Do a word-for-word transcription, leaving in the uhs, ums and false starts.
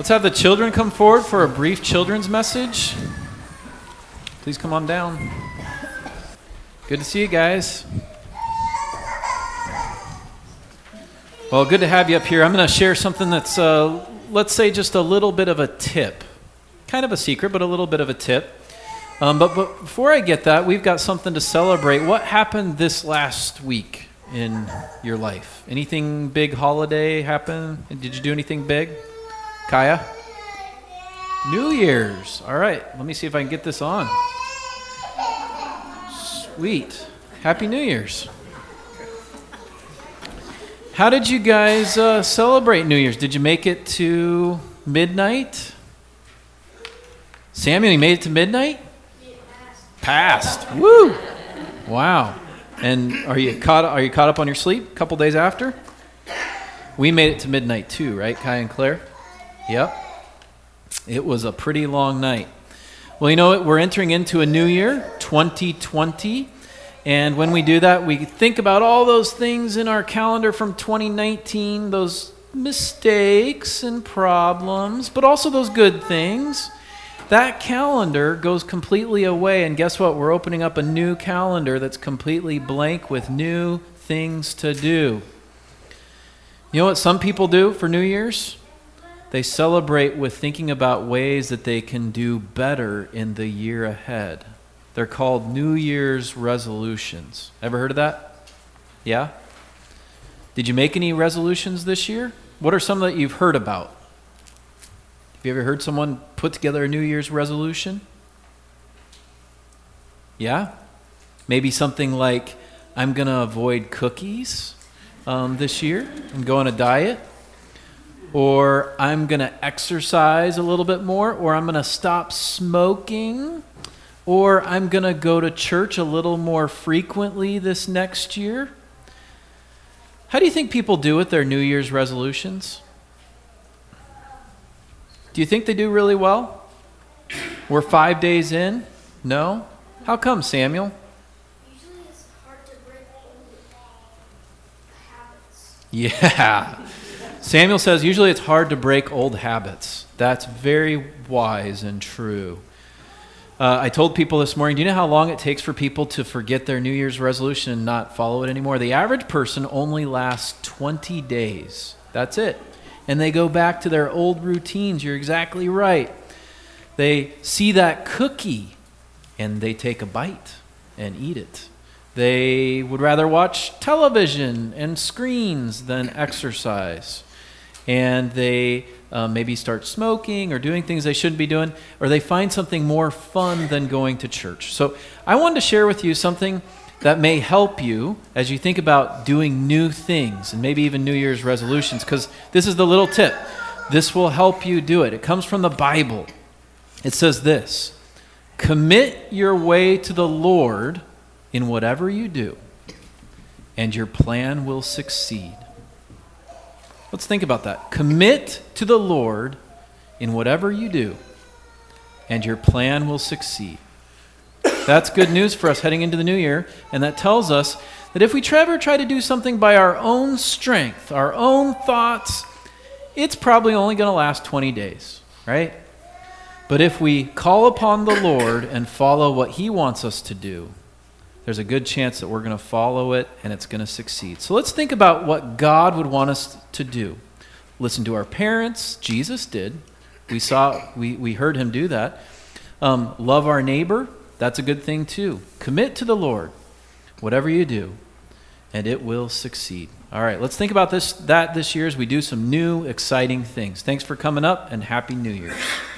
Let's have the children come forward for a brief children's message. Please come on down. Good to see you guys. Well, good to have you up here. I'm going to share something that's, uh, let's say, just a little bit of a tip. Kind of a secret, but a little bit of a tip. Um, but, but before I get that, we've got something to celebrate. What happened this last week in your life? Anything big holiday happen? Did you do anything big? Kaya? New Year's. All right. Let me see if I can get this on. Sweet. Happy New Year's. How did you guys uh, celebrate New Year's? Did you make it to midnight? Samuel, you made it to midnight? Passed. Woo! Wow. And are you caught? Are you caught up on your sleep? A couple days after? We made it to midnight too, right, Kai and Claire? Yep. It was a pretty long night. Well, you know what? We're entering into a new year, twenty twenty. And when we do that, we think about all those things in our calendar from twenty nineteen, those mistakes and problems, but also those good things. That calendar goes completely away, and guess what? We're opening up a new calendar that's completely blank with new things to do. You know what some people do for New Year's? They celebrate with thinking about ways that they can do better in the year ahead. They're called New Year's resolutions. Ever heard of that? Yeah? Did you make any resolutions this year? What are some that you've heard about? Have you ever heard someone put together a New Year's resolution? Yeah? Maybe something like, I'm going to avoid cookies um, this year and go on a diet. Or I'm going to exercise a little bit more. Or I'm going to stop smoking. Or I'm going to go to church a little more frequently this next year. How do you think people do with their New Year's resolutions? Do you think they do really well? We're five days in? No? How come, Samuel? Usually it's hard to break old habits. Yeah. Samuel says usually it's hard to break old habits. That's very wise and true. Uh, I told people this morning, do you know how long it takes for people to forget their New Year's resolution and not follow it anymore? The average person only lasts twenty days. That's it. And they go back to their old routines. You're exactly right. They see that cookie and they take a bite and eat it. They would rather watch television and screens than exercise. And they uh, maybe start smoking or doing things they shouldn't be doing, or they find something more fun than going to church. So I wanted to share with you something that may help you as you think about doing new things and maybe even New Year's resolutions, because this is the little tip. This will help you do it. It comes from the Bible. It says this: commit your way to the Lord in whatever you do, and your plan will succeed. Let's think about that. Commit to the Lord in whatever you do, and your plan will succeed. That's good news for us heading into the new year, and that tells us that if we ever try to do something by our own strength, our own thoughts, it's probably only going to last twenty days, right? But if we call upon the Lord and follow what He wants us to do, there's a good chance that we're going to follow it and it's going to succeed. So let's think about what God would want us to do. Listen to our parents. Jesus did. We saw, we, we heard Him do that. Um, love our neighbor. That's a good thing too. Commit to the Lord, whatever you do, and it will succeed. All right, let's think about this that this year as we do some new, exciting things. Thanks for coming up, and Happy New Year's.